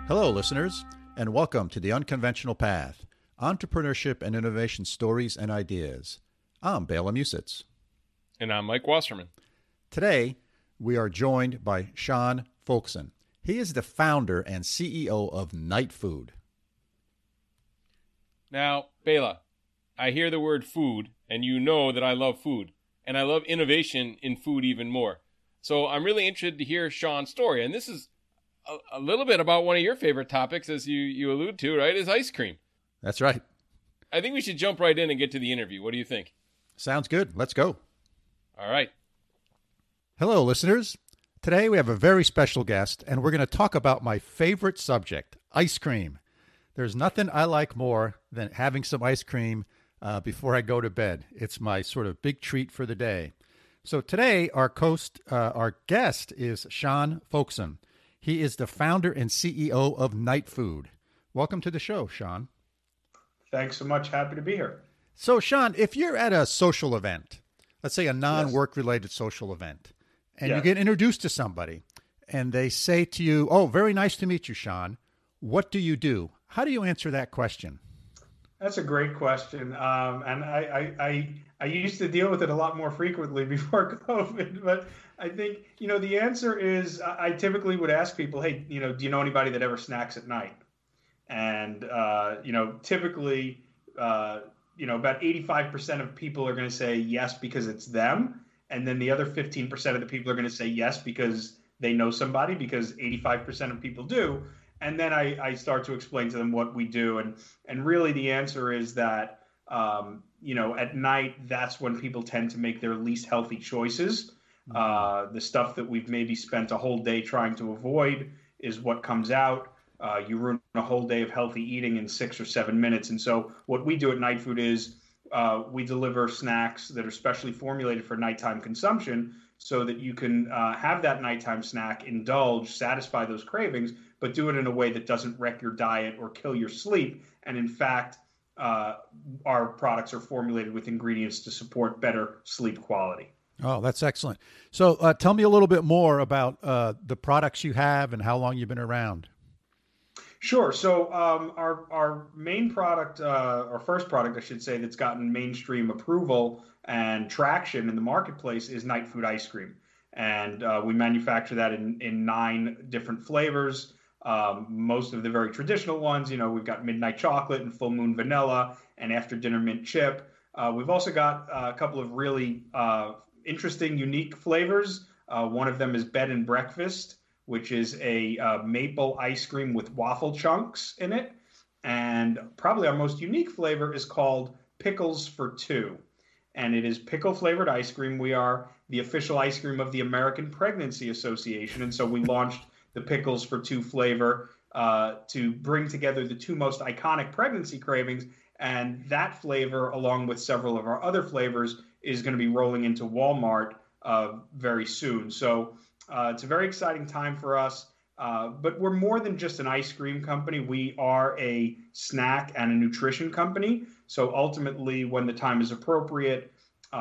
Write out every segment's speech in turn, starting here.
Hello, listeners, and welcome to The Unconventional Path, entrepreneurship and innovation stories and ideas. I'm Bela Musitz. And I'm Mike Wasserman. Today, we are joined by Sean Folkson. He is the founder and CEO of Night Food. Now, Bela, I hear the word food, and you know that I love food, and I love innovation in food even more. So I'm really interested to hear Sean's story, and this is a little bit about one of your favorite topics, as you allude to, right, is ice cream. That's right. I think we should jump right in and get to the interview. What do you think? Sounds good. Let's go. All right. Hello, listeners. Today we have a very special guest, and we're going to talk about my favorite subject, ice cream. There's nothing I like more than having some ice cream before I go to bed. It's my sort of big treat for the day. So today our guest is Sean Folkson. He is the founder and CEO of Night Food. Welcome to the show, Sean. Thanks so much. Happy to be here. So, Sean, if you're at a social event, let's say a non-work related social event, and you get introduced to somebody, and they say to you, "Oh, very nice to meet you, Sean. What do you do?" How do you answer that question? That's a great question. And I used to deal with it a lot more frequently before COVID, but I think, the answer is I typically would ask people, hey, do you know anybody that ever snacks at night? And, typically, about 85% of people are going to say yes because it's them. And then the other 15% of the people are going to say yes because they know somebody, because 85% of people do. And then I start to explain to them what we do. And really the answer is that, at night, that's when people tend to make their least healthy choices. The stuff that we've maybe spent a whole day trying to avoid is what comes out. You ruin a whole day of healthy eating in 6 or 7 minutes. And so what we do at Night Food is we deliver snacks that are specially formulated for nighttime consumption so that you can have that nighttime snack, indulge, satisfy those cravings, but do it in a way that doesn't wreck your diet or kill your sleep. And in fact, our products are formulated with ingredients to support better sleep quality. Oh, that's excellent. So tell me a little bit more about the products you have and how long you've been around. Sure. So our main product, our first product, I should say, that's gotten mainstream approval and traction in the marketplace is Night Food ice cream. And we manufacture that in 9 different flavors. Most of the very traditional ones, we've got midnight chocolate and full moon vanilla and after dinner mint chip. We've also got a couple of really interesting, unique flavors. One of them is bed and breakfast, which is a maple ice cream with waffle chunks in it. And probably our most unique flavor is called Pickles for Two. And it is pickle flavored ice cream. We are the official ice cream of the American Pregnancy Association. And so we launched the Pickles for Two flavor to bring together the 2 most iconic pregnancy cravings. And that flavor, along with several of our other flavors, is going to be rolling into Walmart very soon. So it's a very exciting time for us. But we're more than just an ice cream company. We are a snack and a nutrition company. So ultimately, when the time is appropriate,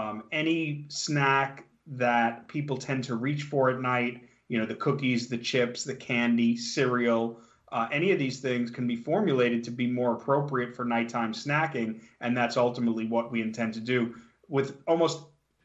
any snack that people tend to reach for at night, the cookies, the chips, the candy, cereal, any of these things can be formulated to be more appropriate for nighttime snacking. And that's ultimately what we intend to do. With almost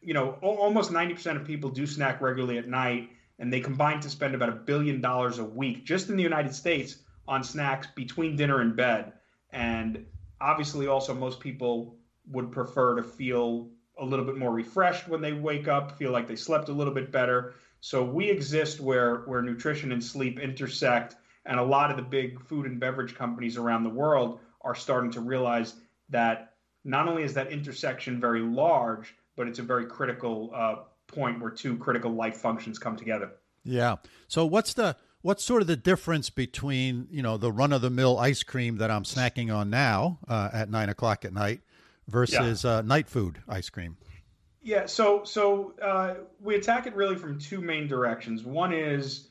90% of people do snack regularly at night, and they combine to spend about $1 billion a week just in the United States on snacks between dinner and bed. And obviously also most people would prefer to feel a little bit more refreshed when they wake up, feel like they slept a little bit better. So we exist where nutrition and sleep intersect, and a lot of the big food and beverage companies around the world are starting to realize that not only is that intersection very large, but it's a very critical point where 2 critical life functions come together. Yeah. So what's sort of the difference between, the run-of-the-mill ice cream that I'm snacking on now at 9 o'clock at night versus Night Food ice cream? Yeah. So we attack it really from 2 main directions. One is,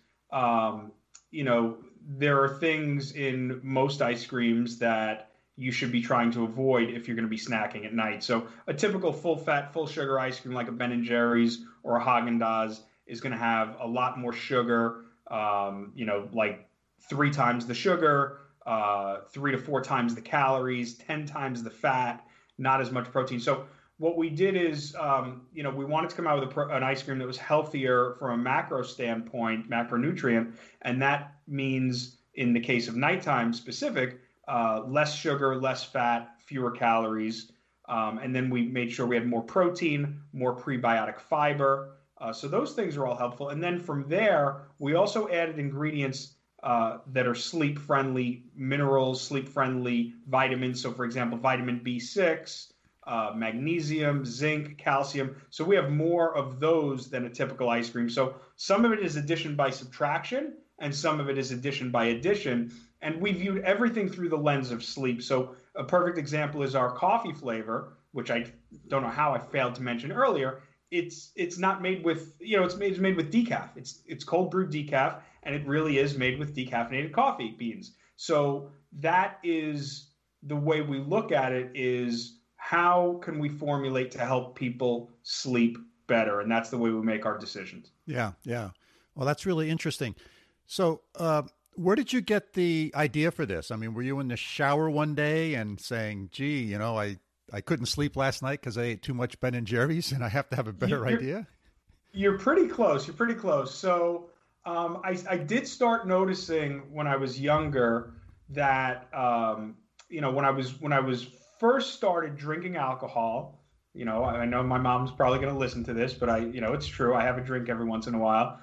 there are things in most ice creams that you should be trying to avoid if you're going to be snacking at night. So a typical full-fat, full-sugar ice cream like a Ben & Jerry's or a Haagen-Dazs is going to have a lot more sugar, like 3 times the sugar, 3 to 4 times the calories, 10 times the fat, not as much protein. So what we did is, we wanted to come out with an ice cream that was healthier from a macro standpoint, macronutrient, and that means in the case of nighttime specific, less sugar, less fat, fewer calories, and then we made sure we had more protein, more prebiotic fiber. So those things are all helpful. And then from there, we also added ingredients that are sleep-friendly minerals, sleep-friendly vitamins. So, for example, vitamin B6, magnesium, zinc, calcium. So we have more of those than a typical ice cream. So some of it is addition by subtraction, and some of it is addition by addition. And we viewed everything through the lens of sleep. So a perfect example is our coffee flavor, which I don't know how I failed to mention earlier. It's not made with, it's made with decaf. It's cold brewed decaf, and it really is made with decaffeinated coffee beans. So that is the way we look at it, is how can we formulate to help people sleep better? And that's the way we make our decisions. Yeah. Well, that's really interesting. So where did you get the idea for this? I mean, were you in the shower one day and saying, gee, I couldn't sleep last night because I ate too much Ben and Jerry's and I have to have a better idea? You're pretty close. So I did start noticing when I was younger that, when I was first started drinking alcohol, I know my mom's probably going to listen to this, but it's true. I have a drink every once in a while.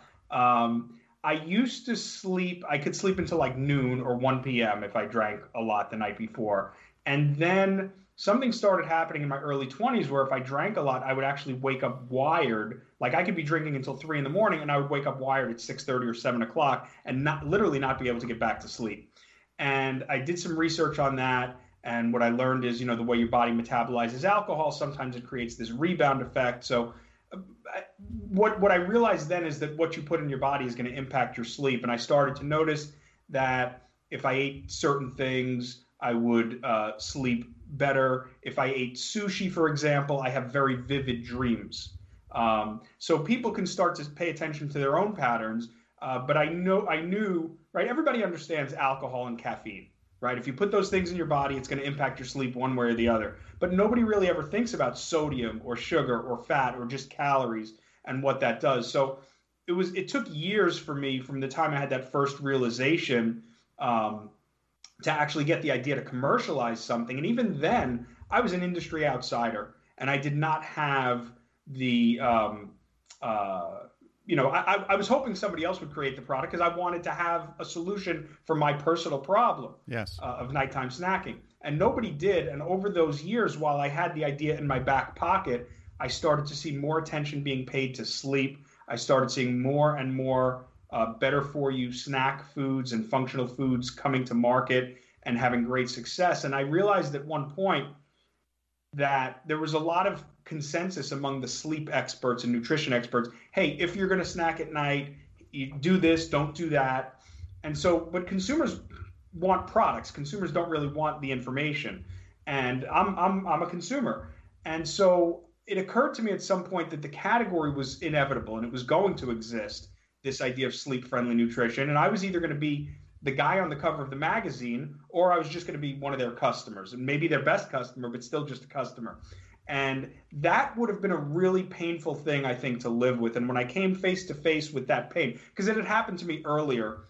I used to sleep. I could sleep until like noon or 1 p.m. if I drank a lot the night before. And then something started happening in my early 20s where if I drank a lot, I would actually wake up wired. Like I could be drinking until 3 in the morning and I would wake up wired at 6:30 or 7 o'clock and not be able to get back to sleep. And I did some research on that. And what I learned is, the way your body metabolizes alcohol, sometimes it creates this rebound effect. So what I realized then is that what you put in your body is going to impact your sleep. And I started to notice that if I ate certain things, I would sleep better. If I ate sushi, for example, I have very vivid dreams. So people can start to pay attention to their own patterns. But I knew, right? Everybody understands alcohol and caffeine, right? If you put those things in your body, it's going to impact your sleep one way or the other. But nobody really ever thinks about sodium or sugar or fat or just calories and what that does. So it took years for me from the time I had that first realization to actually get the idea to commercialize something. And even then, I was an industry outsider, and I did not have the I was hoping somebody else would create the product because I wanted to have a solution for my personal problem of nighttime snacking. And nobody did. And over those years, while I had the idea in my back pocket, I started to see more attention being paid to sleep. I started seeing more and more better for you snack foods and functional foods coming to market and having great success. And I realized at one point that there was a lot of consensus among the sleep experts and nutrition experts. Hey, if you're going to snack at night, you do this, don't do that. And so, but consumers want products. Consumers don't really want the information. And I'm a consumer. And so it occurred to me at some point that the category was inevitable and it was going to exist, this idea of sleep-friendly nutrition. And I was either going to be the guy on the cover of the magazine, or I was just going to be one of their customers, and maybe their best customer, but still just a customer. And that would have been a really painful thing, I think, to live with. And when I came face to face with that pain, because it had happened to me earlier,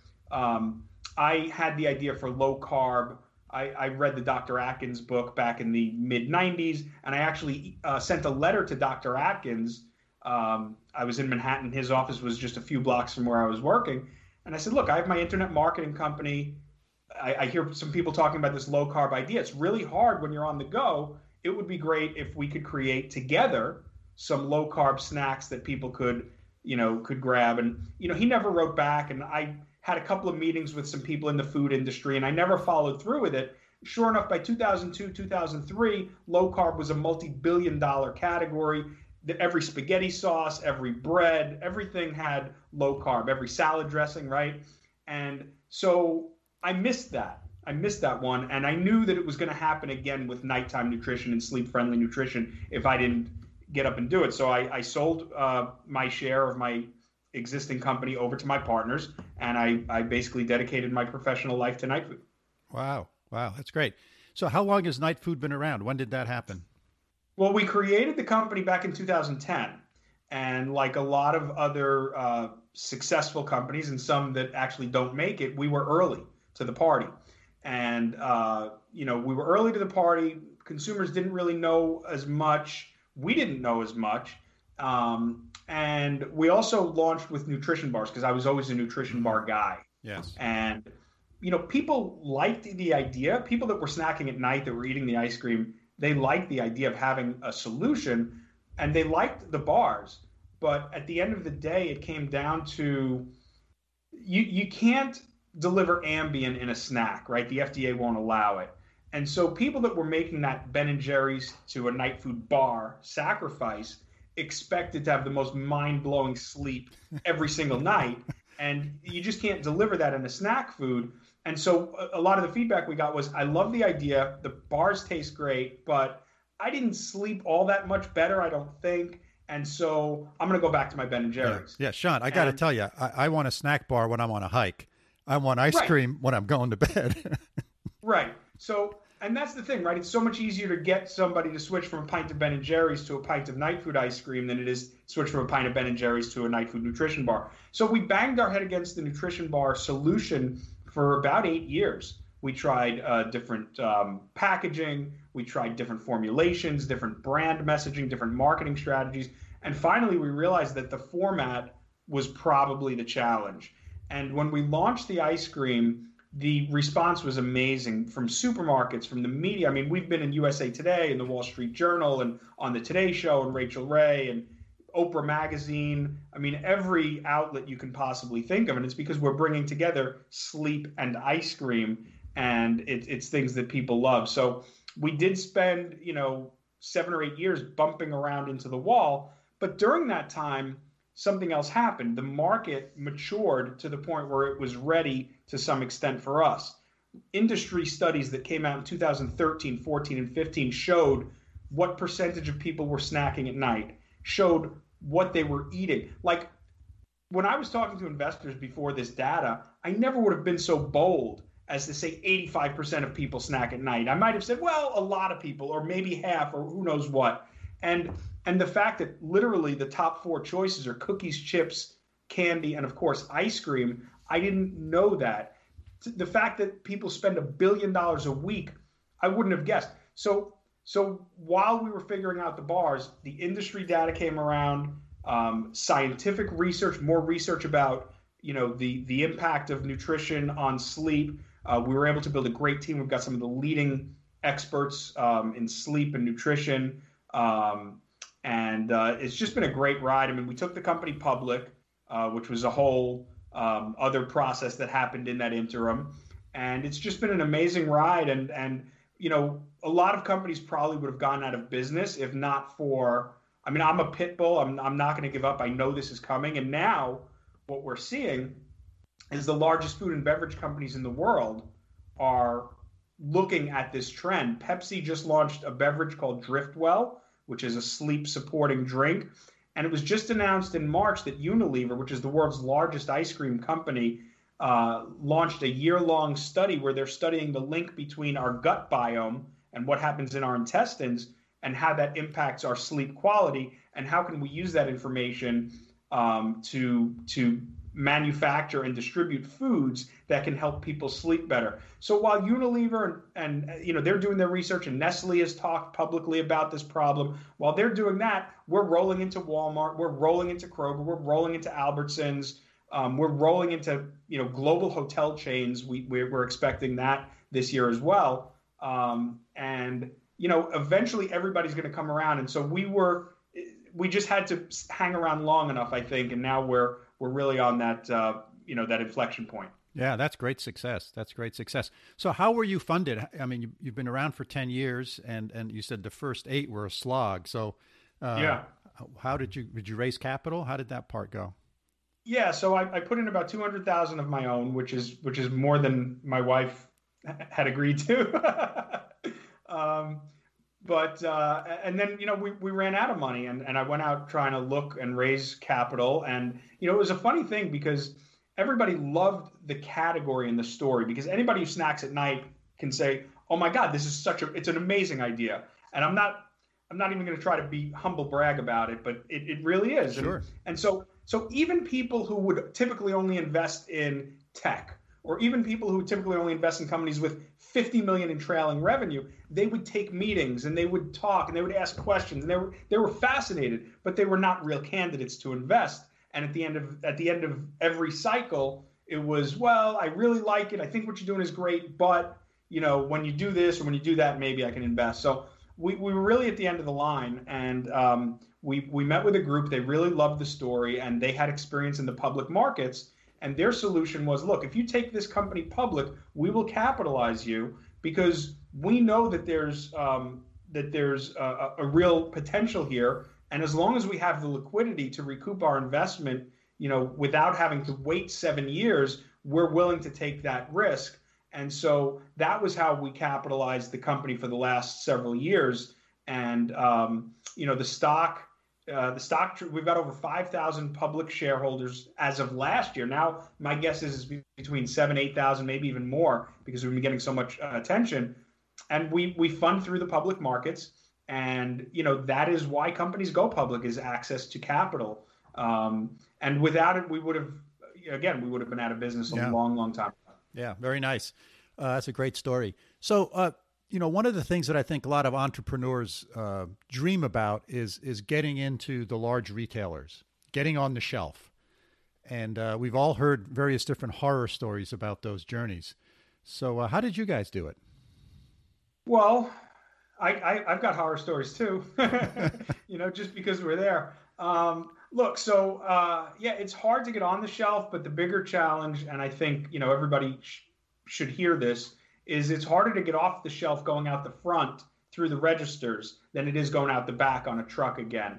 I had the idea for low carb. I read the Dr. Atkins book back in the mid 90s, and I actually sent a letter to Dr. Atkins. I was in Manhattan. His office was just a few blocks from where I was working. And I said, look, I have my internet marketing company. I hear some people talking about this low carb idea. It's really hard when you're on the go. It would be great if we could create together some low carb snacks that people could grab. And, he never wrote back. And I had a couple of meetings with some people in the food industry, and I never followed through with it. Sure enough, by 2002, 2003, low carb was a multi-billion-dollar category. Every spaghetti sauce, every bread, everything had low carb, every salad dressing, right? And so I missed that. I missed that one. And I knew that it was going to happen again with nighttime nutrition and sleep-friendly nutrition if I didn't get up and do it. So I sold my share of my existing company over to my partners, and I basically dedicated my professional life to Night Food. Wow. Wow. That's great. So how long has Night Food been around? When did that happen? Well, we created the company back in 2010. And like a lot of other successful companies and some that actually don't make it, we were early to the party. And, we were early to the party. Consumers didn't really know as much. We didn't know as much. And we also launched with nutrition bars because I was always a nutrition bar guy. Yes. And, people liked the idea. People that were snacking at night that were eating the ice cream, they liked the idea of having a solution, and they liked the bars. But at the end of the day, it came down to you can't deliver Ambien in a snack, right? The FDA won't allow it. And so people that were making that Ben and Jerry's to a Night Food bar sacrifice expected to have the most mind-blowing sleep every single night. And you just can't deliver that in a snack food. And so a lot of the feedback we got was, I love the idea. The bars taste great, but I didn't sleep all that much better, I don't think. And so I'm going to go back to my Ben and Jerry's. Yeah, Sean, I got to tell you, I want a snack bar when I'm on a hike. I want ice cream when I'm going to bed. Right. So, and that's the thing, right? It's so much easier to get somebody to switch from a pint of Ben and Jerry's to a pint of Night Food ice cream than it is switch from a pint of Ben and Jerry's to a Night Food nutrition bar. So we banged our head against the nutrition bar solution for about 8 years. We tried different packaging. We tried different formulations, different brand messaging, different marketing strategies. And finally, we realized that the format was probably the challenge. And when we launched the ice cream, the response was amazing from supermarkets, from the media. I mean, we've been in USA Today and the Wall Street Journal and on the Today Show and Rachel Ray and Oprah Magazine. I mean, every outlet you can possibly think of. And it's because we're bringing together sleep and ice cream, and it's things that people love. So we did spend, 7 or 8 years bumping around into the wall. But during that time, something else happened. The market matured to the point where it was ready to some extent for us. Industry studies that came out in 2013, 14, and 15 showed what percentage of people were snacking at night, showed what they were eating. Like when I was talking to investors before this data, I never would have been so bold as to say 85% of people snack at night. I might have said, well, a lot of people, or maybe half, or who knows what. And the fact that literally the top 4 choices are cookies, chips, candy, and of course ice cream, I didn't know that. The fact that people spend $1 billion a week, I wouldn't have guessed. So while we were figuring out the bars, the industry data came around, scientific research, more research about the impact of nutrition on sleep. We were able to build a great team. We've got some of the leading experts in sleep and nutrition. And it's just been a great ride. I mean, we took the company public, which was a whole other process that happened in that interim. And it's just been an amazing ride. And a lot of companies probably would have gone out of business if not for, I'm a pit bull. I'm not going to give up. I know this is coming. And now what we're seeing is the largest food and beverage companies in the world are looking at this trend. Pepsi just launched a beverage called Driftwell, which is a sleep supporting drink. And it was just announced in March that Unilever, which is the world's largest ice cream company, launched a year-long study where they're studying the link between our gut biome and what happens in our intestines and how that impacts our sleep quality, and how can we use that information to manufacture and distribute foods that can help people sleep better. So while Unilever and they're doing their research, and Nestle has talked publicly about this problem, while they're doing that, we're rolling into Walmart, we're rolling into Kroger, we're rolling into Albertsons, we're rolling into global hotel chains. We're expecting that this year as well, and eventually everybody's going to come around. And so we just had to hang around long enough, I think, and now we're really on that that inflection point. Yeah, that's great success. That's great success. So how were you funded? I mean, you've been around for 10 years, and you said the first 8 were a slog. So yeah, how did you raise capital? How did that part go? Yeah, so I put in about 200,000 of my own, which is more than my wife had agreed to. but and then we ran out of money, and I went out trying to look and raise capital, and it was a funny thing because everybody loved the category and the story, because anybody who snacks at night can say, oh my God, this is it's an amazing idea. And I'm not even going to try to be humble brag about it, but it really is. Sure. And so even people who would typically only invest in tech, or even people who typically only invest in companies with 50 million in trailing revenue, they would take meetings and they would talk and they would ask questions, and they were fascinated, but they were not real candidates to invest. And at the end of every cycle, it was, well, I really like it. I think what you're doing is great, but when you do this or when you do that, maybe I can invest. So we were really at the end of the line, and we met with a group. They really loved the story, and they had experience in the public markets. And their solution was, look, if you take this company public, we will capitalize you, because we know that there's a real potential here. And as long as we have the liquidity to recoup our investment, without having to wait 7 years, we're willing to take that risk. And so that was how we capitalized the company for the last several years. And the stock, we've got over 5,000 public shareholders as of last year. Now, my guess is between 7,000, 8,000, maybe even more, because we've been getting so much attention. And we fund through the public markets. And, that is why companies go public, is access to capital. And without it, we would have been out of business a long, long time ago. Yeah, very nice. That's a great story. So, one of the things that I think a lot of entrepreneurs dream about is getting into the large retailers, getting on the shelf. And we've all heard various different horror stories about those journeys. So how did you guys do it? Well, I've got horror stories too, just because we're there. Look, so it's hard to get on the shelf, but the bigger challenge, and I think, everybody should hear this, is it's harder to get off the shelf going out the front through the registers than it is going out the back on a truck again.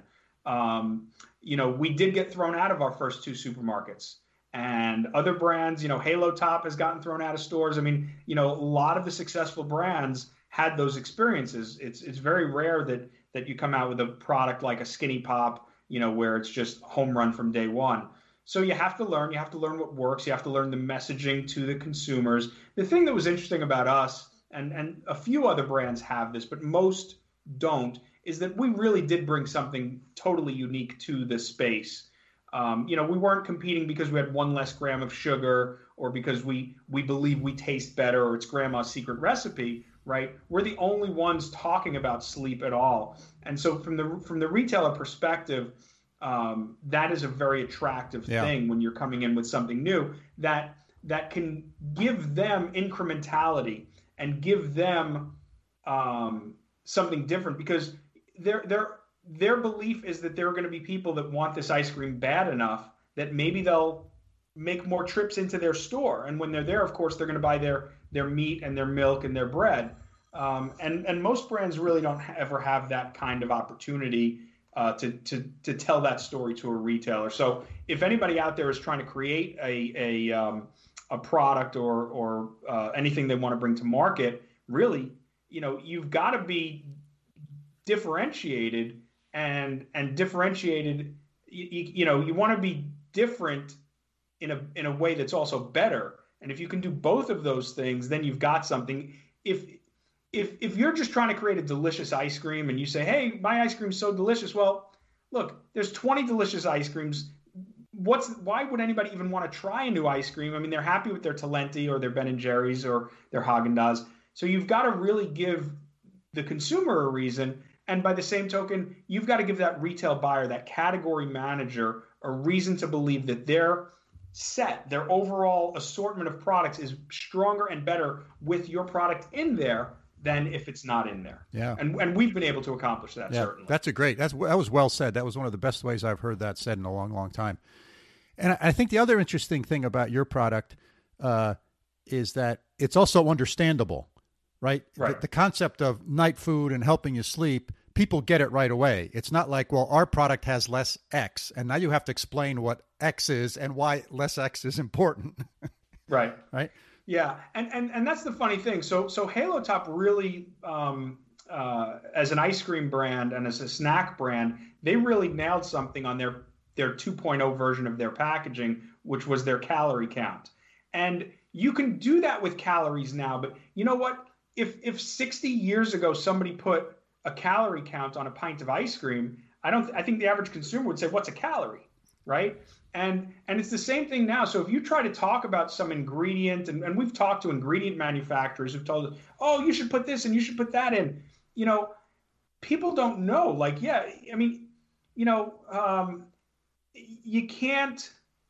We did get thrown out of our first 2 supermarkets, and other brands, Halo Top has gotten thrown out of stores. I mean, a lot of the successful brands had those experiences. It's very rare that you come out with a product like a Skinny Pop, where it's just home run from day one. So you have to learn what works. You have to learn the messaging to the consumers. The thing that was interesting about us, and a few other brands have this, but most don't, is that we really did bring something totally unique to the space. We weren't competing because we had 1 less gram of sugar, or because we believe we taste better, or it's grandma's secret recipe, right? We're the only ones talking about sleep at all. And so from the retailer perspective, that is a very attractive thing when you're coming in with something new that can give them incrementality and give them something different, because their belief is that there are going to be people that want this ice cream bad enough that maybe they'll make more trips into their store. And when they're there, of course, they're going to buy their meat and their milk and their bread. And most brands really don't ever have that kind of opportunity to tell that story to a retailer. So if anybody out there is trying to create a product or anything they want to bring to market, really, you've got to be differentiated and differentiated. You want to be different in a way that's also better. And if you can do both of those things, then you've got something. If you're just trying to create a delicious ice cream and you say, hey, my ice cream's so delicious. Well, look, there's 20 delicious ice creams. Why would anybody even want to try a new ice cream? I mean, they're happy with their Talenti or their Ben & Jerry's or their Haagen-Dazs. So you've got to really give the consumer a reason. And by the same token, you've got to give that retail buyer, that category manager, a reason to believe that their overall assortment of products is stronger and better with your product in there than if it's not in there. Yeah. And we've been able to accomplish that, certainly. That was well said. That was one of the best ways I've heard that said in a long, long time. And I think the other interesting thing about your product is that it's also understandable, right? Right. The concept of night food and helping you sleep, people get it right away. It's not like, well, our product has less X, and now you have to explain what X is and why less X is important. Right. Right. Yeah, and that's the funny thing. So Halo Top really as an ice cream brand and as a snack brand, they really nailed something on their 2.0 version of their packaging, which was their calorie count. And you can do that with calories now, but you know what? If 60 years ago somebody put a calorie count on a pint of ice cream, I think the average consumer would say, "What's a calorie?" Right? And it's the same thing now. So if you try to talk about some ingredient, and we've talked to ingredient manufacturers who've told us, "Oh, you should put this and you should put that in," you know, people don't know. Like, yeah, I mean, you know, you can't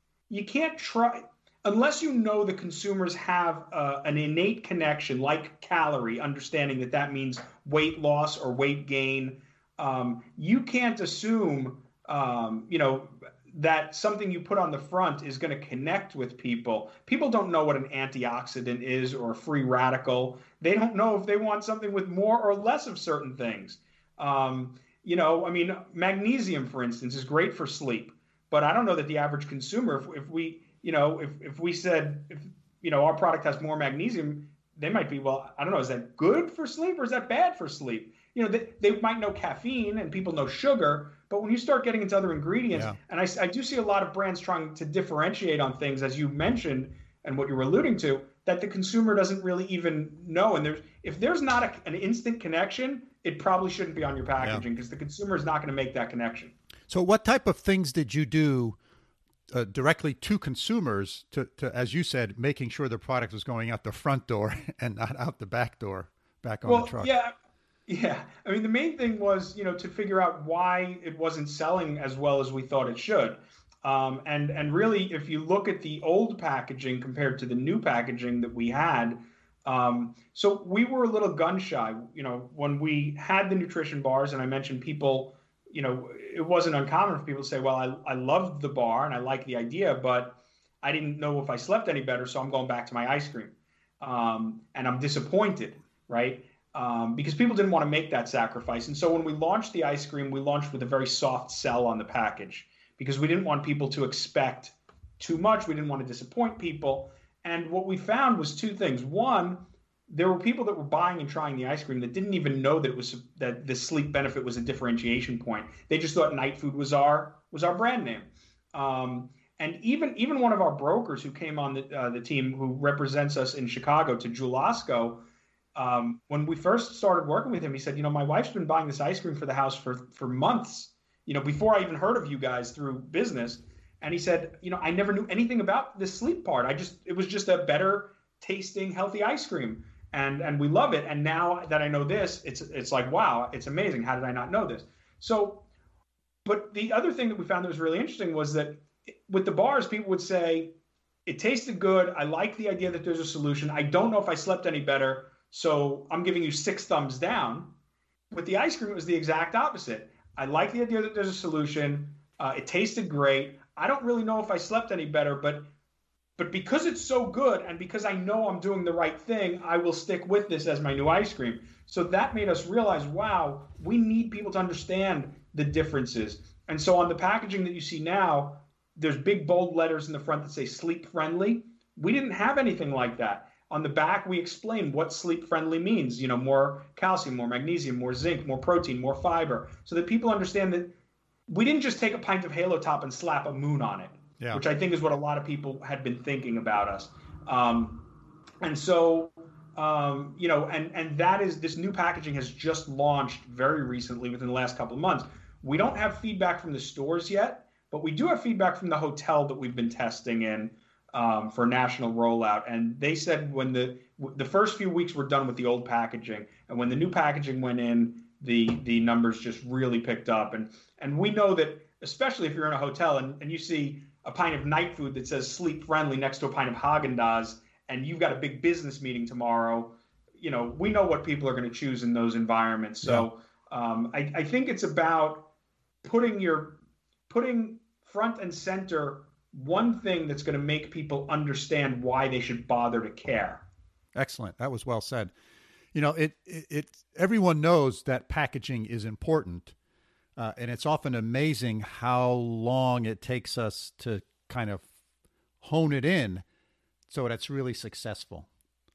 try unless you know the consumers have an innate connection, like calorie, understanding that that means weight loss or weight gain. You can't assume, you know, that something you put on the front is going to connect with people. People don't know what an antioxidant is or a free radical. They don't know if they want something with more or less of certain things. You know, I mean, magnesium, for instance, is great for sleep, but I don't know that the average consumer, if we, you know, if we said, if, you know, our product has more magnesium, they might be, well, I don't know, is that good for sleep or is that bad for sleep? You know, they might know caffeine and people know sugar, but when you start getting into other ingredients, yeah. And I do see a lot of brands trying to differentiate on things, as you mentioned, and what you were alluding to, that the consumer doesn't really even know. And if there's not an instant connection, it probably shouldn't be on your packaging because the consumer is not going to make that connection. So what type of things did you do directly to consumers to, as you said, making sure the product was going out the front door and not out the back door, back on the truck? Yeah. I mean, the main thing was, you know, to figure out why it wasn't selling as well as we thought it should. And really, if you look at the old packaging compared to the new packaging that we had, so we were a little gun shy. You know, when we had the nutrition bars, and I mentioned people, you know, it wasn't uncommon for people to say, well, I loved the bar and I like the idea, but I didn't know if I slept any better, so I'm going back to my ice cream. And I'm disappointed, right? Because people didn't want to make that sacrifice. And so when we launched the ice cream, we launched with a very soft sell on the package because we didn't want people to expect too much. We didn't want to disappoint people. And what we found was two things. One, there were people that were buying and trying the ice cream that didn't even know that the sleep benefit was a differentiation point. They just thought Night Food was our brand name. And even one of our brokers who came on the team, who represents us in Chicago, to Julasco, when we first started working with him, he said, you know, my wife's been buying this ice cream for the house for months, you know, before I even heard of you guys through business. And he said, you know, I never knew anything about the sleep part. It was just a better tasting, healthy ice cream. And we love it. And now that I know this, it's like, wow, it's amazing. How did I not know this? So, but the other thing that we found that was really interesting was that with the bars, people would say, it tasted good. I like the idea that there's a solution. I don't know if I slept any better, so I'm giving you 6 thumbs down. With the ice cream, it was the exact opposite. I like the idea that there's a solution. It tasted great. I don't really know if I slept any better, but because it's so good and because I know I'm doing the right thing, I will stick with this as my new ice cream. So that made us realize, wow, we need people to understand the differences. And so on the packaging that you see now, there's big bold letters in the front that say sleep friendly. We didn't have anything like that. On the back, we explain what sleep friendly means, you know, more calcium, more magnesium, more zinc, more protein, more fiber, so that people understand that we didn't just take a pint of Halo Top and slap a moon on it, which I think is what a lot of people had been thinking about us. And so, you know, and that is, this new packaging has just launched very recently within the last couple of months. We don't have feedback from the stores yet, but we do have feedback from the hotel that we've been testing in for national rollout. And they said when the first few weeks were done with the old packaging, and when the new packaging went in, the numbers just really picked up. And we know that, especially if you're in a hotel and you see a pint of Night Food that says sleep friendly next to a pint of Haagen-Dazs, and you've got a big business meeting tomorrow, you know, we know what people are going to choose in those environments. So I think it's about putting front and center one thing that's going to make people understand why they should bother to care. Excellent. That was well said. You know, everyone knows that packaging is important, and it's often amazing how long it takes us to kind of hone it in so that's really successful.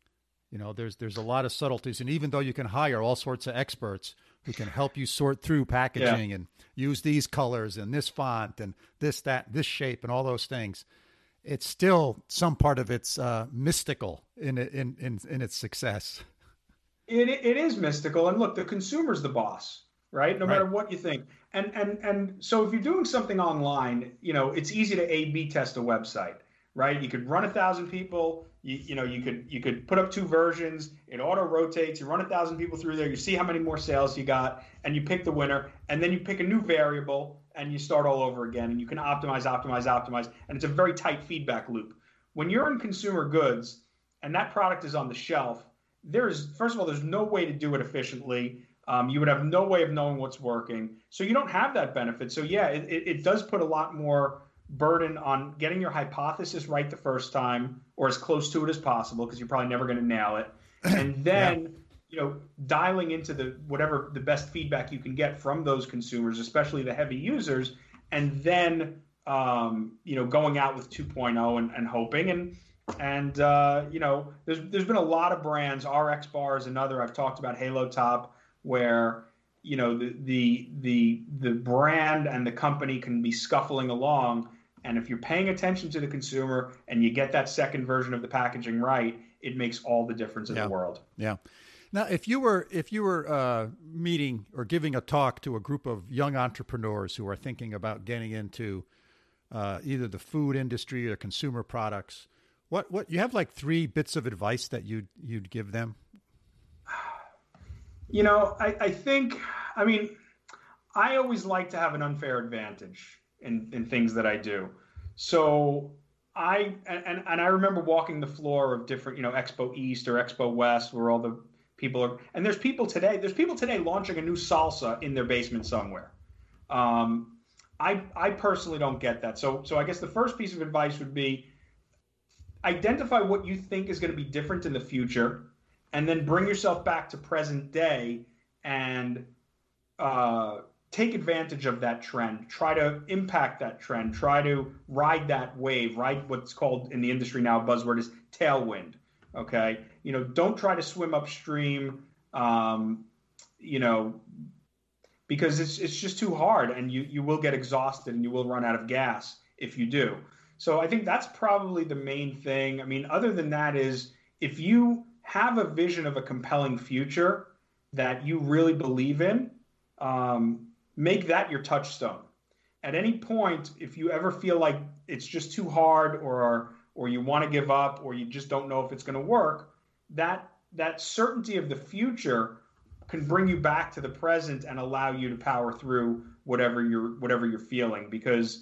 There's a lot of subtleties, and even though you can hire all sorts of experts who can help you sort through packaging and use these colors and this font and this shape and all those things, it's still some part of it's mystical in its success. It is mystical, and look, the consumer's the boss, right? No matter what you think. And so if you're doing something online, it's easy to A/B test a website, right? You could run 1,000 people. You could put up 2 versions. It auto rotates. You run 1,000 people through there. You see how many more sales you got, and you pick the winner. And then you pick a new variable, and you start all over again. And you can optimize. And it's a very tight feedback loop. When you're in consumer goods, and that product is on the shelf, first of all, there's no way to do it efficiently. You would have no way of knowing what's working. So you don't have that benefit. So yeah, it does put a lot more burden on getting your hypothesis right the first time, or as close to it as possible, because you're probably never going to nail it. And then, dialing into whatever the best feedback you can get from those consumers, especially the heavy users, and then, going out with 2.0 and hoping. And there's been a lot of brands. RX Bar is another. I've talked about Halo Top, where the brand and the company can be scuffling along, and if you're paying attention to the consumer and you get that second version of the packaging right, it makes all the difference in the world. Yeah. Now, if you were meeting or giving a talk to a group of young entrepreneurs who are thinking about getting into either the food industry or consumer products, what you have like 3 bits of advice that you'd give them? I always like to have an unfair advantage in things that I do. So I remember walking the floor of different, Expo East or Expo West, where all the people are, and there's people today launching a new salsa in their basement somewhere. I personally don't get that. So I guess the first piece of advice would be identify what you think is going to be different in the future, and then bring yourself back to present day and take advantage of that trend. Try to impact that trend. Try to ride that wave. Ride what's called in the industry now, buzzword is tailwind. Okay, don't try to swim upstream. Because it's just too hard, and you will get exhausted and you will run out of gas if you do. So I think that's probably the main thing. I mean, other than that is, if you have a vision of a compelling future that you really believe in, make that your touchstone. At any point, if you ever feel like it's just too hard, or you want to give up, or you just don't know if it's going to work, that certainty of the future can bring you back to the present and allow you to power through whatever you're feeling. Because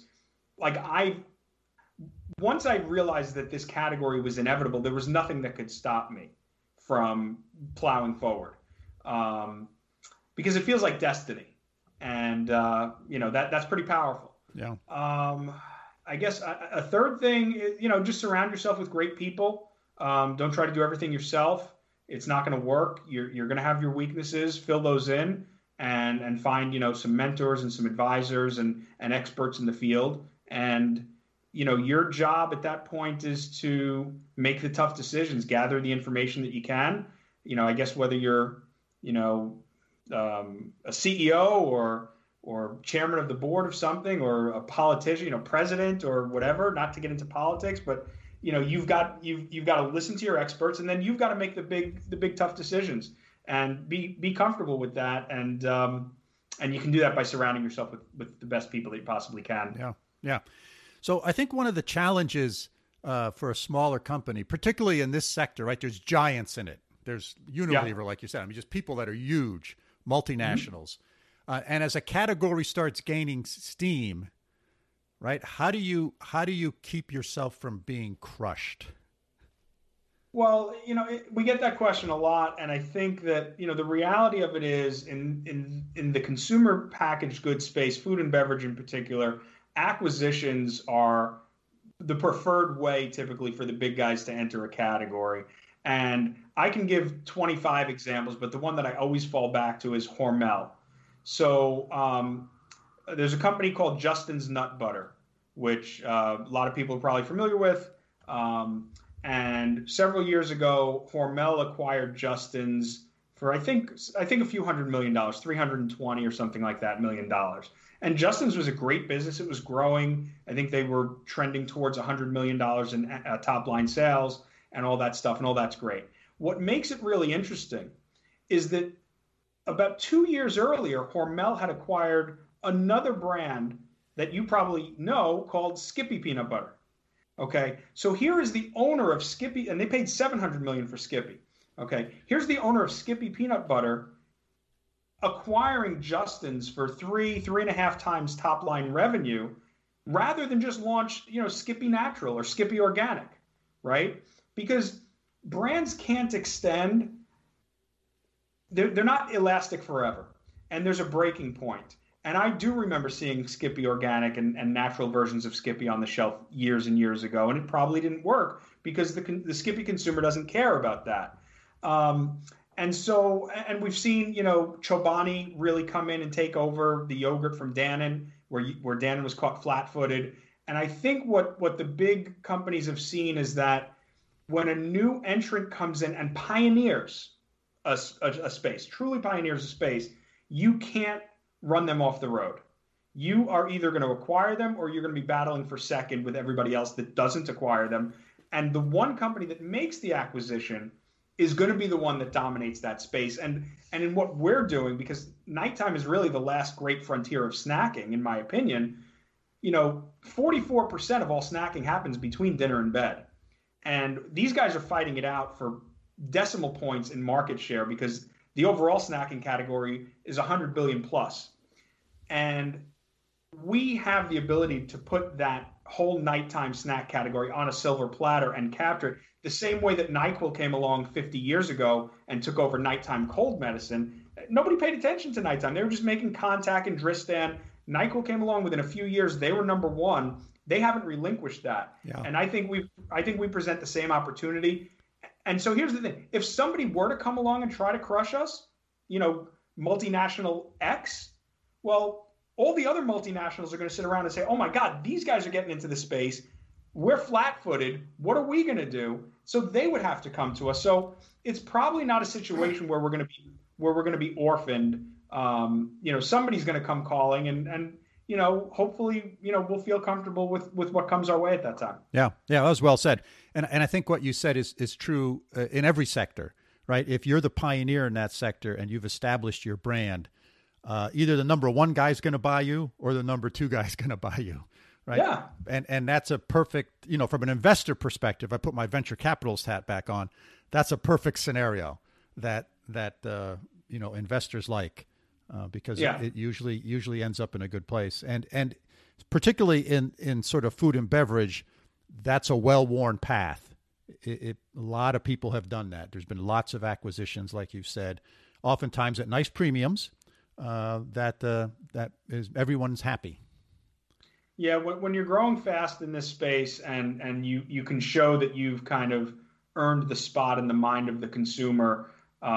once I realized that this category was inevitable, there was nothing that could stop me from plowing forward, because it feels like destiny, and that's pretty powerful. Yeah. I guess a third thing is, just surround yourself with great people. Don't try to do everything yourself. It's not going to work. You're going to have your weaknesses. Fill those in, and find some mentors and some advisors and experts in the field. And your job at that point is to make the tough decisions, gather the information that you can. I guess whether you're a CEO or chairman of the board of something, or a politician, president or whatever, not to get into politics, but you've got to listen to your experts, and then you've got to make the big tough decisions, and be comfortable with that. And you can do that by surrounding yourself with the best people that you possibly can. Yeah. Yeah. So I think one of the challenges for a smaller company, particularly in this sector, right? There's giants in it. There's Unilever, like you said. Just people that are huge, multinationals. And as a category starts gaining steam, right? How do you keep yourself from being crushed? Well, we get that question a lot, and I think that the reality of it is, in the consumer packaged goods space, food and beverage in particular, acquisitions are the preferred way typically for the big guys to enter a category. And I can give 25 examples, but the one that I always fall back to is Hormel. So there's a company called Justin's Nut Butter, which a lot of people are probably familiar with. And And several years ago, Hormel acquired Justin's for I think a few $100 million, 320 or something like that $1 million. And Justin's was a great business. It was growing. I think they were trending towards $100 million in top line sales and all that stuff, and all that's great. What makes it really interesting is that about 2 years earlier, Hormel had acquired another brand that you probably know called Skippy Peanut Butter. Okay, so here is the owner of Skippy, and they paid $700 million for Skippy. Okay, here's the owner of Skippy Peanut Butter acquiring Justin's for 3.5 times top line revenue, rather than just launch, Skippy Natural or Skippy Organic, right? Because brands can't extend. They're not elastic forever, and there's a breaking point. And I do remember seeing Skippy Organic and natural versions of Skippy on the shelf years and years ago, and it probably didn't work because the Skippy consumer doesn't care about that. And we've seen, Chobani really come in and take over the yogurt from Dannon, where Dannon was caught flat-footed. And I think what the big companies have seen is that when a new entrant comes in and pioneers a space, truly pioneers a space, you can't run them off the road. You are either going to acquire them or you're going to be battling for second with everybody else that doesn't acquire them. And the one company that makes the acquisition is going to be the one that dominates that space. And in what we're doing, because nighttime is really the last great frontier of snacking, in my opinion, 44% of all snacking happens between dinner and bed. And these guys are fighting it out for decimal points in market share because the overall snacking category is 100 billion plus. And we have the ability to put that whole nighttime snack category on a silver platter and capture it the same way that NyQuil came along 50 years ago and took over nighttime cold medicine. Nobody paid attention to nighttime. They were just making Contac and Dristan. NyQuil came along within a few years. They were number one. They haven't relinquished that. Yeah. And I think we present the same opportunity. And so here's the thing. If somebody were to come along and try to crush us, multinational X, well, all the other multinationals are going to sit around and say, oh my God, these guys are getting into the space. We're flat-footed. What are we going to do? So they would have to come to us. So it's probably not a situation where we're going to be orphaned. Somebody's going to come calling and hopefully, we'll feel comfortable with what comes our way at that time. Yeah. That was well said. And I think what you said is true in every sector, right? If you're the pioneer in that sector and you've established your brand, either the number one guy's going to buy you or the number two guy's going to buy you, right? Yeah. And that's a perfect, from an investor perspective, I put my venture capitalist hat back on. That's a perfect scenario that investors like. Because it usually ends up in a good place. And particularly in sort of food and beverage, that's a well-worn path. A lot of people have done that. There's been lots of acquisitions, like you said, oftentimes at nice premiums that is everyone's happy. Yeah, when you're growing fast in this space and you can show that you've kind of earned the spot in the mind of the consumer,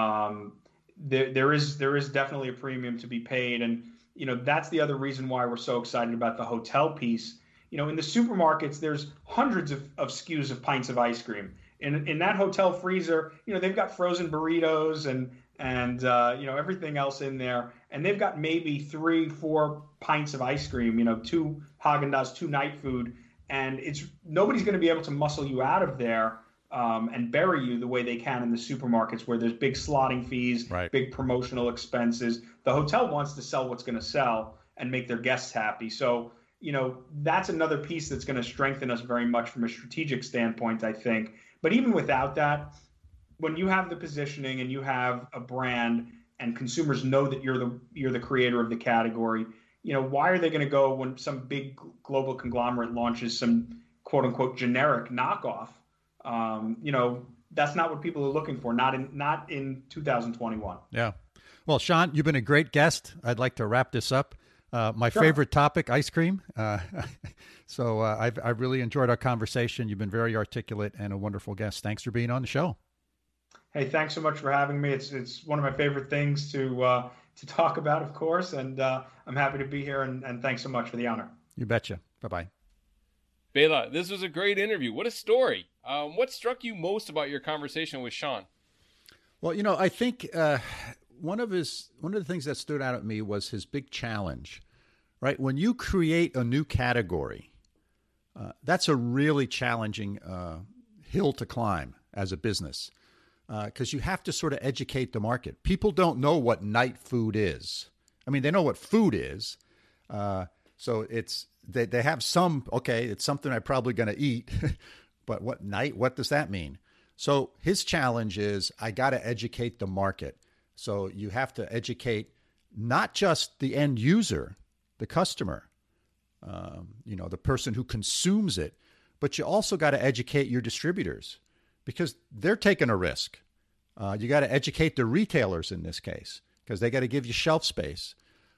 there is definitely a premium to be paid. And, that's the other reason why we're so excited about the hotel piece. In the supermarkets, there's hundreds of SKUs of pints of ice cream. In that hotel freezer, they've got frozen burritos and everything else in there. And they've got maybe 3-4 pints of ice cream, 2 Haagen-Dazs, 2 Night Food. And nobody's going to be able to muscle you out of there and bury you the way they can in the supermarkets where there's big slotting fees, right, big promotional expenses. The hotel wants to sell what's going to sell and make their guests happy. So, that's another piece that's going to strengthen us very much from a strategic standpoint, I think. But even without that, when you have the positioning and you have a brand and consumers know that you're the creator of the category, why are they going to go when some big global conglomerate launches some quote unquote generic knockoff? That's not what people are looking for. Not in 2021. Yeah. Well, Sean, you've been a great guest. I'd like to wrap this up. My favorite topic, ice cream. So I've really enjoyed our conversation. You've been very articulate and a wonderful guest. Thanks for being on the show. Hey, thanks so much for having me. It's one of my favorite things to talk about, of course. And I'm happy to be here. And thanks so much for the honor. You betcha. Bye-bye. Bela, this was a great interview. What a story. What struck you most about your conversation with Sean? Well, I think one of the things that stood out at me was his big challenge, right? When you create a new category, that's a really challenging hill to climb as a business, because you have to sort of educate the market. People don't know what night food is. I mean, they know what food is. So they have some, okay, it's something I'm probably going to eat, but what does that mean? So his challenge is, I got to educate the market. So you have to educate not just the end user, the customer, the person who consumes it, but you also got to educate your distributors, because they're taking a risk. You got to educate the retailers in this case, because they got to give you shelf space.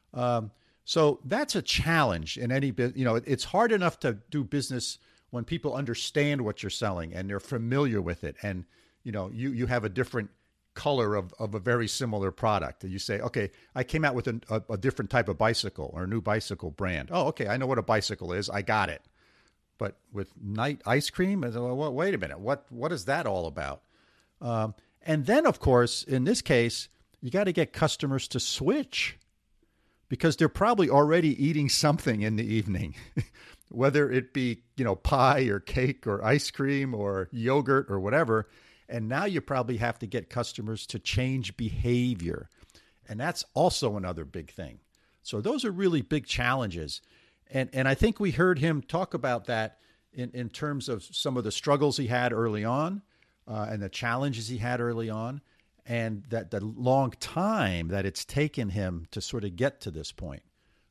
So that's a challenge in any business. It's hard enough to do business when people understand what you're selling and they're familiar with it. And, you have a different color of a very similar product. And you say, okay, I came out with a different type of bicycle or a new bicycle brand. Oh, okay, I know what a bicycle is. I got it. But with night ice cream, well, wait a minute. What is that all about? And then, of course, in this case, you got to get customers to switch, because they're probably already eating something in the evening, whether it be, pie or cake or ice cream or yogurt or whatever. And now you probably have to get customers to change behavior. And that's also another big thing. So those are really big challenges. And I think we heard him talk about that in terms of some of the struggles he had early on, and the challenges he had early on, and that the long time that it's taken him to sort of get to this point.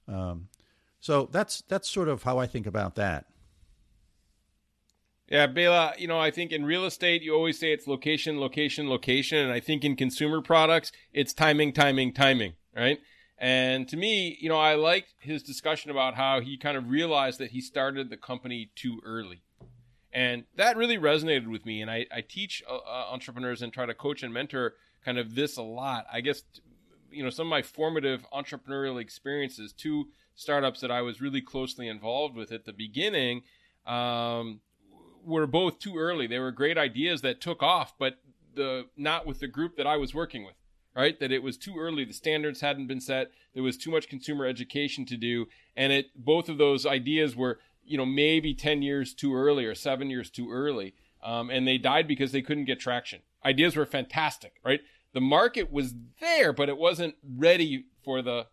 So that's sort of how I think about that. Yeah, Bela, I think in real estate, you always say it's location, location, location. And I think in consumer products, it's timing, timing, timing, right? And to me, I liked his discussion about how he kind of realized that he started the company too early. And that really resonated with me. And I teach entrepreneurs and try to coach and mentor kind of this a lot. I guess, some of my formative entrepreneurial experiences, 2 startups that I was really closely involved with at the beginning, were both too early. They were great ideas that took off, but not with the group that I was working with, right? That it was too early. The standards hadn't been set. There was too much consumer education to do. And both of those ideas were, maybe 10 years too early or 7 years too early. And they died because they couldn't get traction. Ideas were fantastic, right? The market was there, but it wasn't ready for the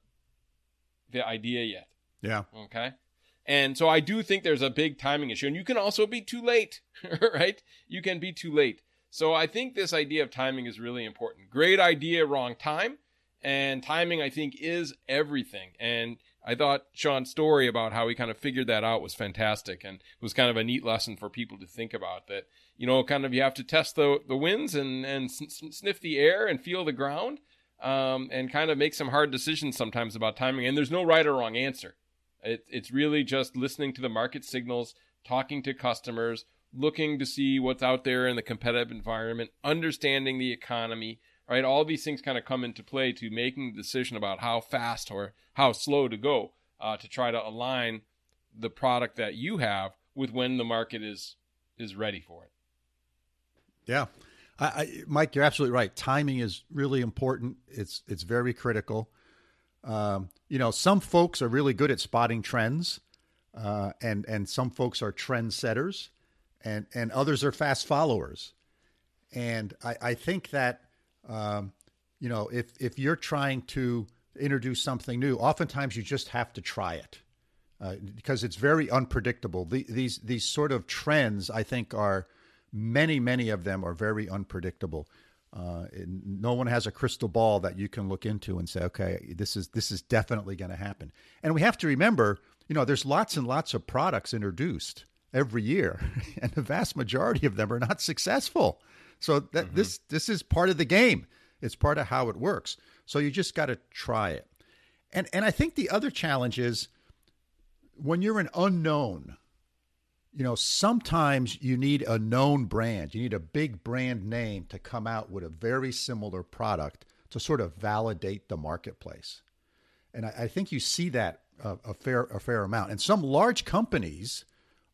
idea yet. Yeah. Okay. And so I do think there's a big timing issue. And you can also be too late, right? You can be too late. So I think this idea of timing is really important. Great idea, wrong time. And timing, I think, is everything. And I thought Sean's story about how he kind of figured that out was fantastic, and it was kind of a neat lesson for people to think about, that, kind of you have to test the winds and sniff the air and feel the ground, and kind of make some hard decisions sometimes about timing. And there's no right or wrong answer. It's really just listening to the market signals, talking to customers, looking to see what's out there in the competitive environment, understanding the economy, right? All these things kind of come into play to making the decision about how fast or how slow to go, to try to align the product that you have with when the market is ready for it. Yeah. Mike, you're absolutely right. Timing is really important. It's very critical. Some folks are really good at spotting trends, and some folks are trend setters, and others are fast followers. And I think that, if you're trying to introduce something new, oftentimes you just have to try it, because it's very unpredictable. These sort of trends, I think, are many of them are very unpredictable. No one has a crystal ball that you can look into and say, okay, this is definitely going to happen. And we have to remember, there's lots and lots of products introduced every year, and the vast majority of them are not successful. So that this is part of the game. It's part of how it works. So you just got to try it. And I think the other challenge is when you're an unknown, sometimes you need a known brand. You need a big brand name to come out with a very similar product to sort of validate the marketplace. And I think you see that a fair amount. And some large companies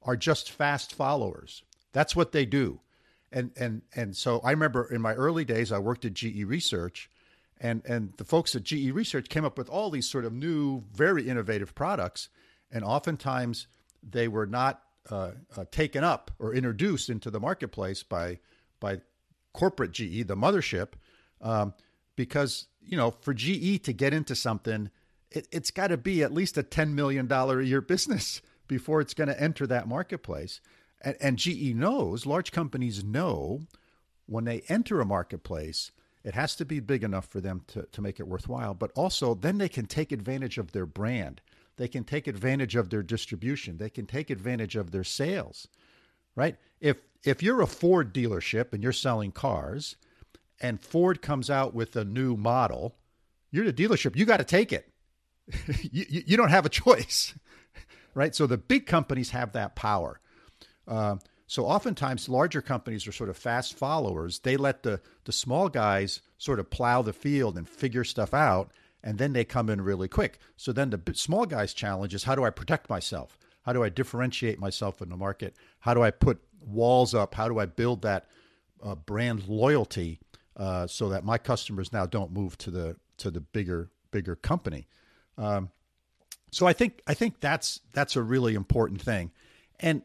are just fast followers. That's what they do. And so I remember in my early days, I worked at GE Research, and the folks at GE Research came up with all these sort of new, very innovative products. And oftentimes they were not taken up or introduced into the marketplace by corporate GE, the mothership, because, for GE to get into something, it's got to be at least a $10 million a year business before it's going to enter that marketplace. And GE knows, large companies know, when they enter a marketplace, it has to be big enough for them to make it worthwhile. But also, then they can take advantage of their brand. They can take advantage of their distribution. They can take advantage of their sales, right? If you're a Ford dealership and you're selling cars, and Ford comes out with a new model, you're the dealership. You got to take it. You don't have a choice, right? So the big companies have that power. So oftentimes larger companies are sort of fast followers. They let the small guys sort of plow the field and figure stuff out, and then they come in really quick. So then the small guys' challenge is, how do I protect myself? How do I differentiate myself in the market? How do I put walls up? How do I build that brand loyalty so that my customers now don't move to the bigger company? So I think that's a really important thing. And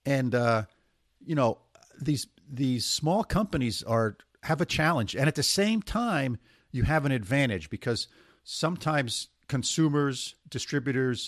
these small companies have a challenge, and at the same time, you have an advantage because sometimes consumers, distributors,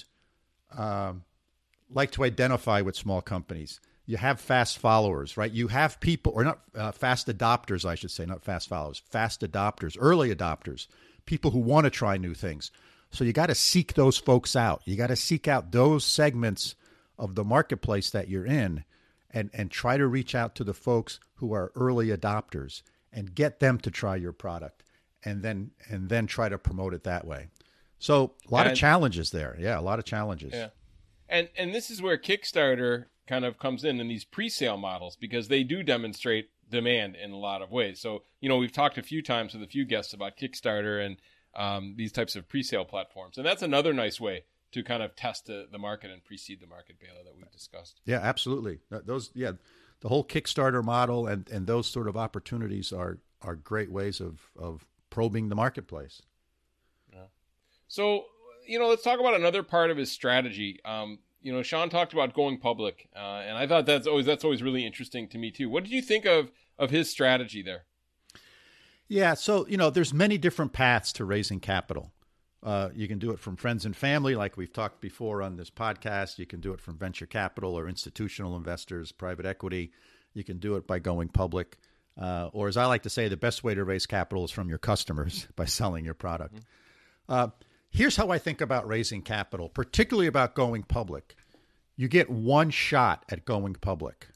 like to identify with small companies. You have fast followers, right? You have people, or not fast adopters, I should say, not fast followers, fast adopters, early adopters, people who want to try new things. So you got to seek those folks out. You got to seek out those segments of the marketplace that you're in, and try to reach out to the folks who are early adopters and get them to try your product, and then try to promote it that way. So a lot of challenges there. Yeah, a lot of challenges. Yeah. And this is where Kickstarter kind of comes in these pre-sale models, because they do demonstrate demand in a lot of ways. So, we've talked a few times with a few guests about Kickstarter and these types of pre-sale platforms. And that's another nice way to kind of test the market and precede the market, Bela, that we've discussed. Yeah, absolutely. The whole Kickstarter model and those sort of opportunities are great ways of probing the marketplace. Yeah. So, let's talk about another part of his strategy. Sean talked about going public, and I thought that's always really interesting to me too. What did you think of his strategy there? Yeah, so there's many different paths to raising capital. You can do it from friends and family, like we've talked before on this podcast. You can do it from venture capital or institutional investors, private equity. You can do it by going public. Or as I like to say, the best way to raise capital is from your customers by selling your product. Mm-hmm. Here's how I think about raising capital, particularly about going public. You get one shot at going public.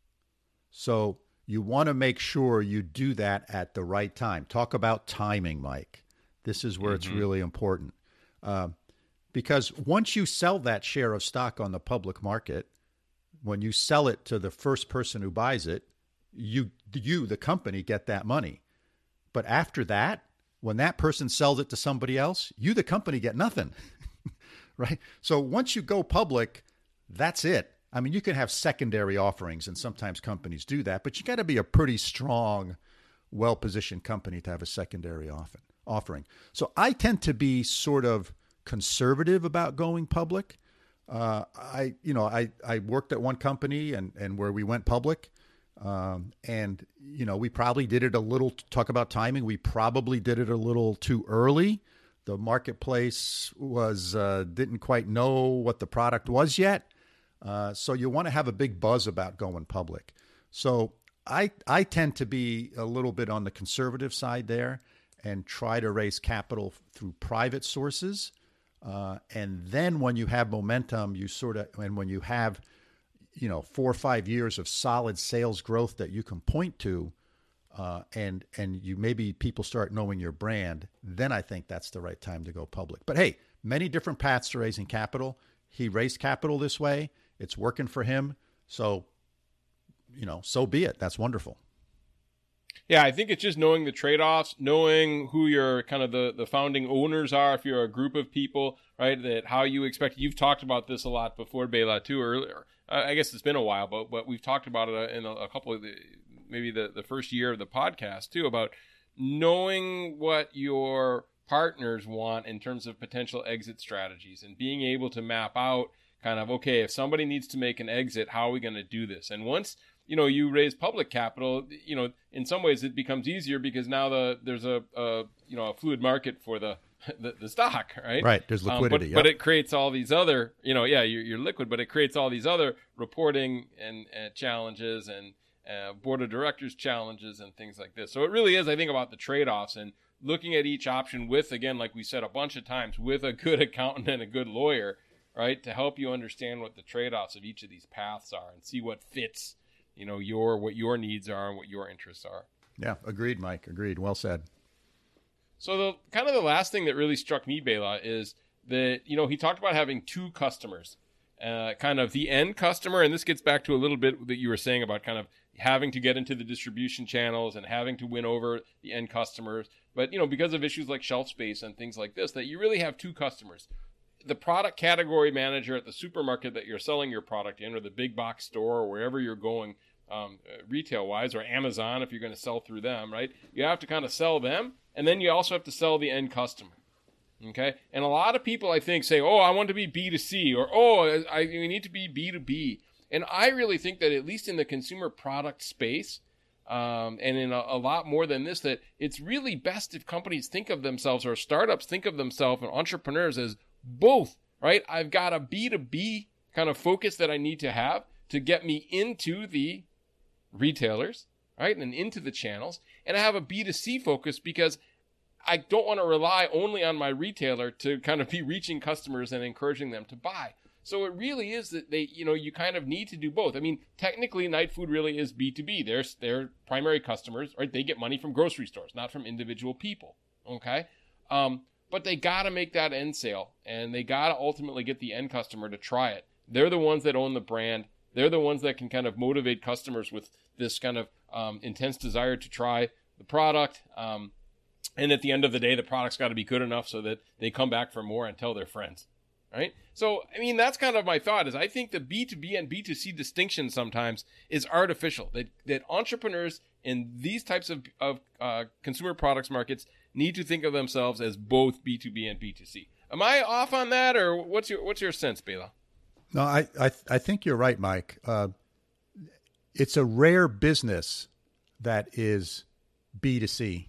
So you want to make sure you do that at the right time. Talk about timing, Mike. This is where it's really important. Because once you sell that share of stock on the public market, when you sell it to the first person who buys it, you, the company, get that money. But after that, when that person sells it to somebody else, you, the company, get nothing, right? So once you go public, that's it. I mean, you can have secondary offerings, and sometimes companies do that, but you got to be a pretty strong, well-positioned company to have a secondary offering. So I tend to be sort of conservative about going public. I worked at one company and where we went public. And we probably did it a little, talk about timing. We probably did it a little too early. The marketplace didn't quite know what the product was yet. So you want to have a big buzz about going public. So I tend to be a little bit on the conservative side there and try to raise capital through private sources. And then when you have momentum, and when you have 4 or 5 years of solid sales growth that you can point to, and maybe people start knowing your brand, then I think that's the right time to go public. But hey, many different paths to raising capital. He raised capital this way. It's working for him. So, so be it. That's wonderful. Yeah, I think it's just knowing the trade-offs, knowing who your kind of the founding owners are, if you're a group of people, right, that how you expect. You've talked about this a lot before, Bela, too, earlier. I guess it's been a while, but we've talked about it in a couple of maybe the first year of the podcast, too, about knowing what your partners want in terms of potential exit strategies and being able to map out kind of, okay, if somebody needs to make an exit, how are we going to do this? And once you raise public capital, in some ways it becomes easier because now there's a fluid market for the stock, right? Right. There's liquidity. But it creates all these other, you're liquid, but it creates all these other reporting and challenges and board of directors challenges and things like this. So it really is, I think, about the trade-offs and looking at each option with, again, like we said a bunch of times, with a good accountant and a good lawyer, right, to help you understand what the trade-offs of each of these paths are and see what fits what your needs are and what your interests are. Yeah, agreed, Mike. Agreed. Well said. So the last thing that really struck me, Bela, is that, he talked about having two customers, kind of the end customer. And this gets back to a little bit that you were saying about kind of having to get into the distribution channels and having to win over the end customers. But, because of issues like shelf space and things like this, that you really have two customers. The product category manager at the supermarket that you're selling your product in, or the big box store, or wherever you're going retail-wise, or Amazon if you're going to sell through them, right? You have to kind of sell them, and then you also have to sell the end customer, okay? And a lot of people, I think, say, I want to be B2C, or, we need to be B2B. And I really think that at least in the consumer product space, and in a lot more than this, that it's really best if companies think of themselves, or startups think of themselves, and entrepreneurs as both, right? I've got a B2B kind of focus that I need to have to get me into the retailers, right? And into the channels. And I have a B2C focus because I don't want to rely only on my retailer to kind of be reaching customers and encouraging them to buy. So it really is that you kind of need to do both. I mean, technically, Knight Food really is B2B. Their primary customers, right? They get money from grocery stores, not from individual people, okay? But they got to make that end sale, and they got to ultimately get the end customer to try it. They're the ones that own the brand. They're the ones that can kind of motivate customers with this kind of intense desire to try the product. And at the end of the day, the product's got to be good enough so that they come back for more and tell their friends, right? So, I mean, that's kind of my thought is I think the B2B and B2C distinction sometimes is artificial, that entrepreneurs in these types of consumer products markets need to think of themselves as both B2B and B2C. Am I off on that, or what's your sense, Bela? No, I think you're right, Mike. It's a rare business that is B2C.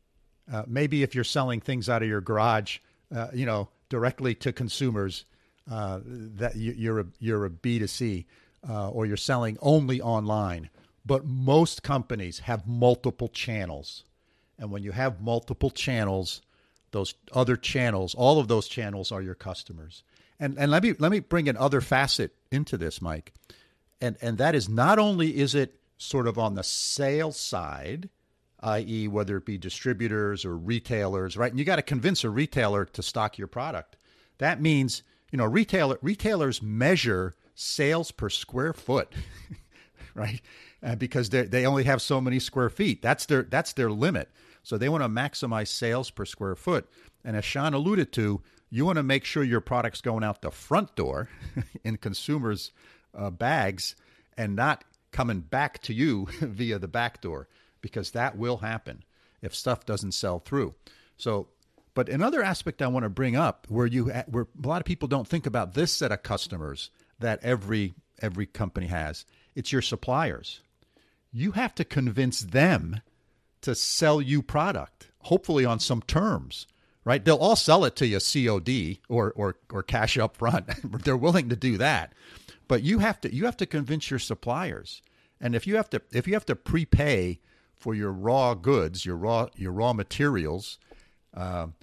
Maybe if you're selling things out of your garage, directly to consumers, that you're a B2C, or you're selling only online. But most companies have multiple channels, and when you have multiple channels, those other channels, all of those channels are your customers. And let me bring another facet into this, Mike. And that is, not only is it sort of on the sales side, i.e. whether it be distributors or retailers, right? And you got to convince a retailer to stock your product. That means, retailers measure sales per square foot, right? Because they only have so many square feet. That's their limit. So they want to maximize sales per square foot. And as Sean alluded to, you want to make sure your product's going out the front door in consumers' bags and not coming back to you via the back door, because that will happen if stuff doesn't sell through. So, but another aspect I want to bring up where a lot of people don't think about this set of customers that every company has, it's your suppliers. You have to convince them to sell you product, hopefully on some terms. Right? They'll all sell it to you COD or cash up front. They're willing to do that. But you have to convince your suppliers. And if you have to prepay for your raw goods, your raw materials, then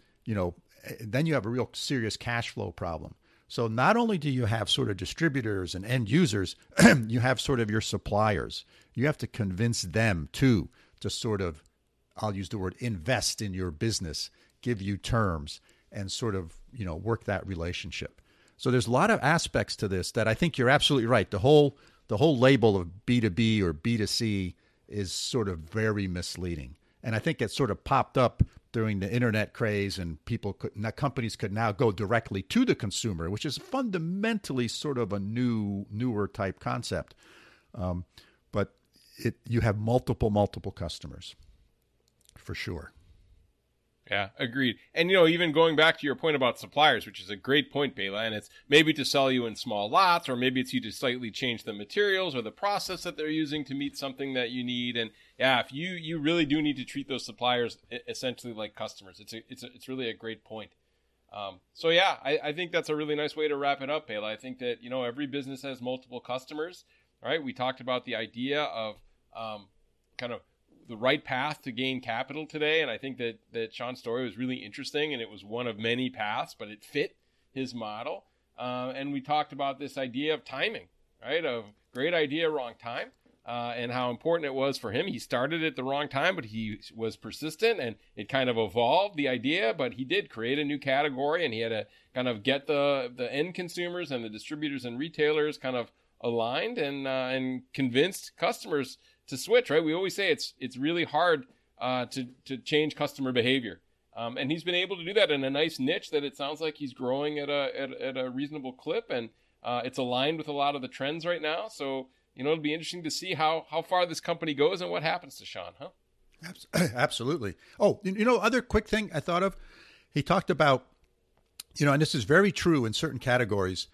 you have a real serious cash flow problem. So not only do you have sort of distributors and end users, you have sort of your suppliers. You have to convince them too to sort of, I'll use the word, invest in your business, give you terms, and sort of, work that relationship. So there's a lot of aspects to this that I think you're absolutely right. The whole label of B2B or B2C is sort of very misleading. And I think it sort of popped up during the internet craze, and companies could now go directly to the consumer, which is fundamentally sort of a newer type concept. But you have multiple customers for sure. Yeah, agreed. And, even going back to your point about suppliers, which is a great point, Bela, and it's maybe to sell you in small lots, or maybe it's you to slightly change the materials or the process that they're using to meet something that you need. And yeah, if you really do need to treat those suppliers essentially like customers. It's really a great point. So yeah, I think that's a really nice way to wrap it up, Bela. I think that, every business has multiple customers. All right. We talked about the idea of kind of the right path to gain capital today. And I think that Sean's story was really interesting, and it was one of many paths, but it fit his model. And we talked about this idea of timing, right? Of great idea, wrong time, and how important it was for him. He started at the wrong time, but he was persistent, and it kind of evolved the idea, but he did create a new category, and he had to kind of get the end consumers and the distributors and retailers kind of aligned and convinced customers to switch, right? We always say it's really hard to change customer behavior. And he's been able to do that in a nice niche that it sounds like he's growing at a reasonable clip, and it's aligned with a lot of the trends right now. So, it'll be interesting to see how far this company goes and what happens to Sean, huh? Absolutely. Oh, other quick thing I thought of, he talked about, and this is very true in certain categories,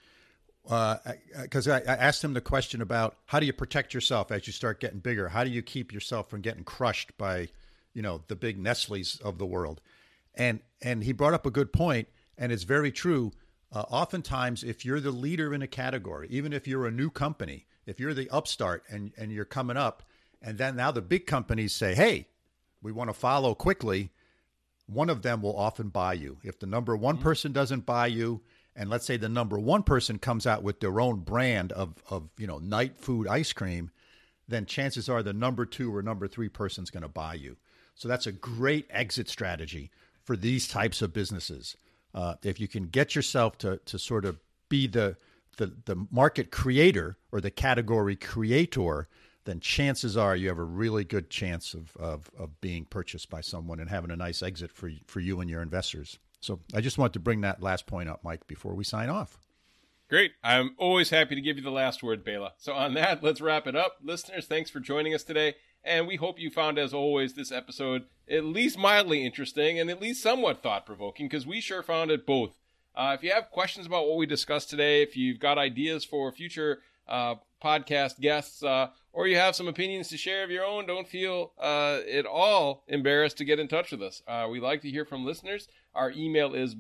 because I asked him the question about how do you protect yourself as you start getting bigger? How do you keep yourself from getting crushed by, the big Nestle's of the world? And he brought up a good point, and it's very true. Oftentimes, if you're the leader in a category, even if you're a new company, if you're the upstart and you're coming up, and then now the big companies say, hey, we want to follow quickly, one of them will often buy you. If the number one person doesn't buy you, and let's say the number one person comes out with their own brand of Knight Food ice cream, then chances are the number two or number three person's going to buy you. So that's a great exit strategy for these types of businesses. If you can get yourself to sort of be the market creator or the category creator, then chances are you have a really good chance of being purchased by someone and having a nice exit for you and your investors. So I just wanted to bring that last point up, Mike, before we sign off. Great. I'm always happy to give you the last word, Bela. So on that, let's wrap it up. Listeners, thanks for joining us today. And we hope you found, as always, this episode at least mildly interesting and at least somewhat thought-provoking, because we sure found it both. If you have questions about what we discussed today, if you've got ideas for future podcast guests, or you have some opinions to share of your own, don't feel at all embarrassed to get in touch with us. We like to hear from listeners. Our email is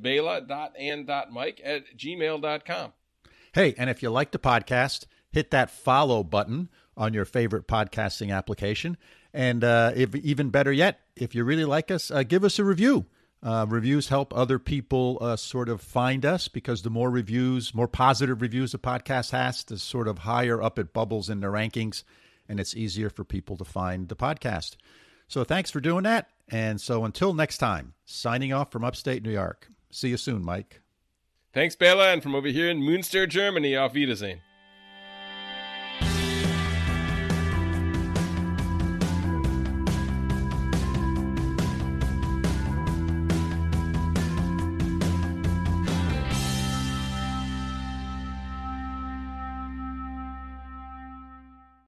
bela.and.mike@gmail.com. Hey, and if you like the podcast, hit that follow button on your favorite podcasting application. And if even better yet, if you really like us, give us a review. Reviews help other people sort of find us, because the more reviews, more positive reviews a podcast has, the sort of higher up it bubbles in the rankings, and it's easier for people to find the podcast. So thanks for doing that. And so until next time, signing off from upstate New York. See you soon, Mike. Thanks, Bela, and from over here in Münster, Germany, auf Wiedersehen.